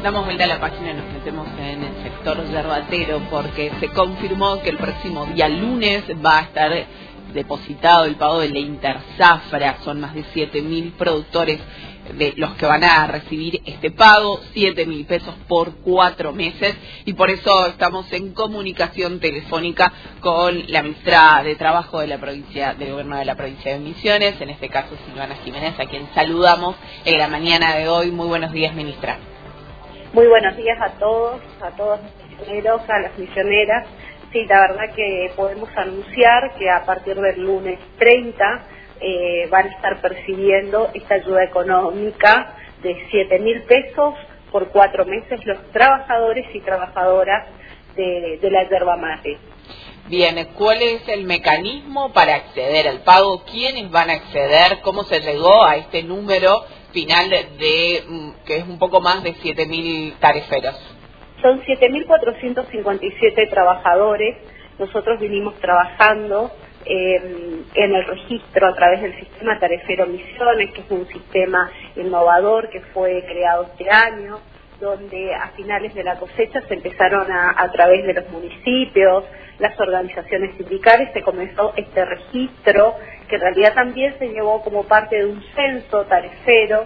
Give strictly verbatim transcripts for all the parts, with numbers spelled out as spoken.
damos vuelta a la página y nos metemos en el sector yerbatero porque se confirmó que el próximo día lunes va a estar depositado el pago de la Interzafra. Son más de siete mil productores de los que van a recibir este pago, siete mil pesos por cuatro meses, y por eso estamos en comunicación telefónica con la ministra de Trabajo de la provincia, del gobierno de la provincia de Misiones, en este caso Silvana Jiménez, a quien saludamos en la mañana de hoy. Muy buenos días, ministra. Muy buenos días a todos, a todos los misioneros, a las misioneras. Sí, la verdad que podemos anunciar que a partir del lunes treinta eh, van a estar percibiendo esta ayuda económica de siete mil pesos por cuatro meses los trabajadores y trabajadoras de, de la yerba mate. Bien, ¿cuál es el mecanismo para acceder al pago? ¿Quiénes van a acceder? ¿Cómo se llegó a este número final de, de que es un poco más de siete mil tariferos? Son siete mil cuatrocientos cincuenta y siete trabajadores. Nosotros vinimos trabajando eh, en el registro a través del sistema tarifero Misiones, que es un sistema innovador que fue creado este año, donde a finales de la cosecha se empezaron a, a través de los municipios, las organizaciones sindicales, se comenzó este registro, que en realidad también se llevó como parte de un censo tarifero,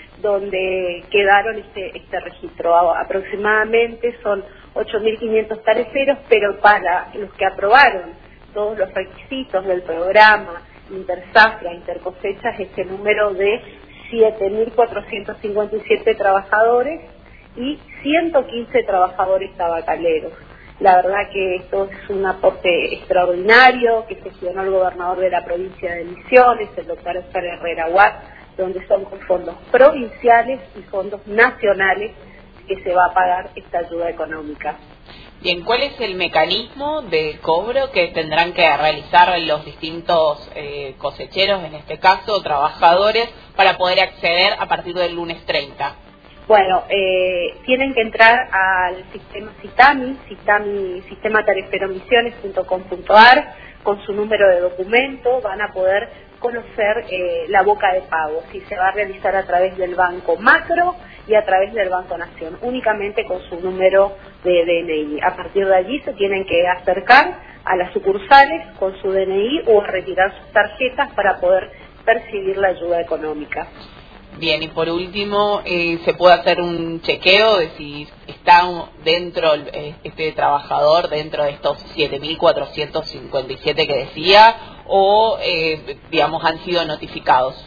donde quedaron este, este registro. Aproximadamente son ocho mil quinientos tariferos, pero para los que aprobaron todos los requisitos del programa Interzafra, Intercosechas, este número de siete mil cuatrocientos cincuenta y siete trabajadores y ciento quince trabajadores tabacaleros. La verdad que esto es un aporte extraordinario que gestionó el gobernador de la provincia de Misiones, el doctor Oscar Herrera Watt, donde son con fondos provinciales y fondos nacionales que se va a pagar esta ayuda económica. Bien, ¿cuál es el mecanismo de cobro que tendrán que realizar los distintos eh, cosecheros, en este caso trabajadores, para poder acceder a partir del lunes treinta? Bueno, eh, tienen que entrar al sistema Citami, Citami, sistema tarifero misiones punto com punto ar, con su número de documento, van a poder conocer eh, la boca de pago, si se va a realizar a través del Banco Macro y a través del Banco Nación, únicamente con su número de D N I. A partir de allí se tienen que acercar a las sucursales con su D N I o a retirar sus tarjetas para poder percibir la ayuda económica. Bien, y por último, eh, ¿se puede hacer un chequeo de si está dentro eh, este trabajador dentro de estos siete mil cuatrocientos cincuenta y siete que decía o, eh, digamos, han sido notificados?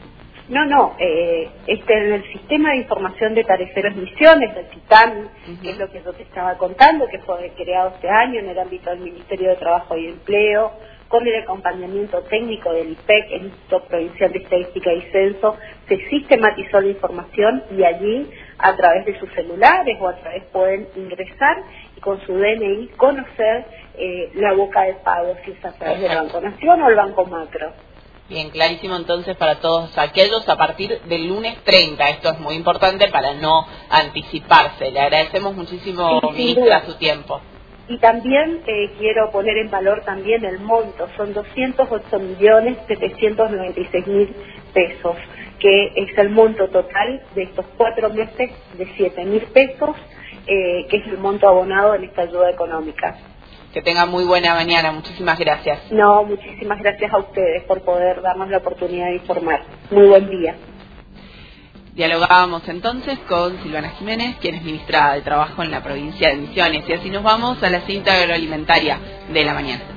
No, no, eh, este, en el sistema de información de tariferos Misiones, el Citami, uh-huh. que es lo que yo te estaba contando, que fue creado este año en el ámbito del Ministerio de Trabajo y Empleo, con el acompañamiento técnico del I P E C, el Instituto Provincial de Estadística y Censo, se sistematizó la información y allí, a través de sus celulares o a través pueden ingresar y con su D N I conocer eh, la boca de pago, si es a través del Banco Nación o el Banco Macro. Bien, clarísimo entonces para todos aquellos a partir del lunes treinta. Esto es muy importante para no anticiparse. Le agradecemos muchísimo, sí, ministra, su tiempo. Y también eh, quiero poner en valor también el monto, son doscientos ocho millones setecientos noventa y seis mil pesos, que es el monto total de estos cuatro meses de siete mil pesos, eh, que es el monto abonado en esta ayuda económica. Que tengan muy buena mañana, muchísimas gracias. No, muchísimas gracias a ustedes por poder darnos la oportunidad de informar. Muy buen día. Dialogábamos entonces con Silvana Jiménez, quien es ministra de Trabajo en la provincia de Misiones, y así nos vamos a la cinta agroalimentaria de la mañana.